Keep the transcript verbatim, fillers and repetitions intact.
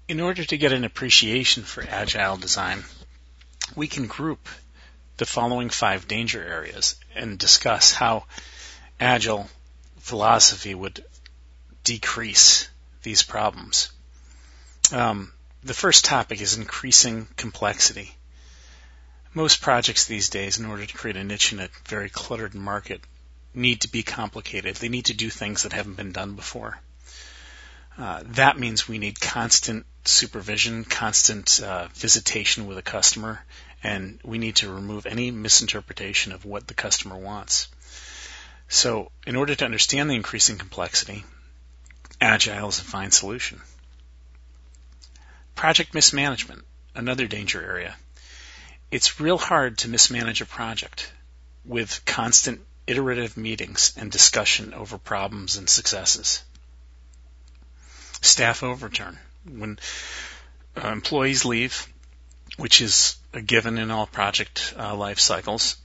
In order to get an appreciation for agile design, we can group the following five danger areas and discuss how agile philosophy would decrease these problems. Um, the first topic is increasing complexity. Most projects these days, in order to create a niche in a very cluttered market, need to be complicated. They need to do things that haven't been done before. Uh, that means we need constant supervision, constant uh, visitation with a customer, and we need to remove any misinterpretation of what the customer wants. So, in order to understand the increasing complexity, Agile is a fine solution. Project mismanagement, another danger area. It's real hard to mismanage a project with constant iterative meetings and discussion over problems and successes. Staff overturn. When uh, employees leave, which is a given in all project uh, life cycles,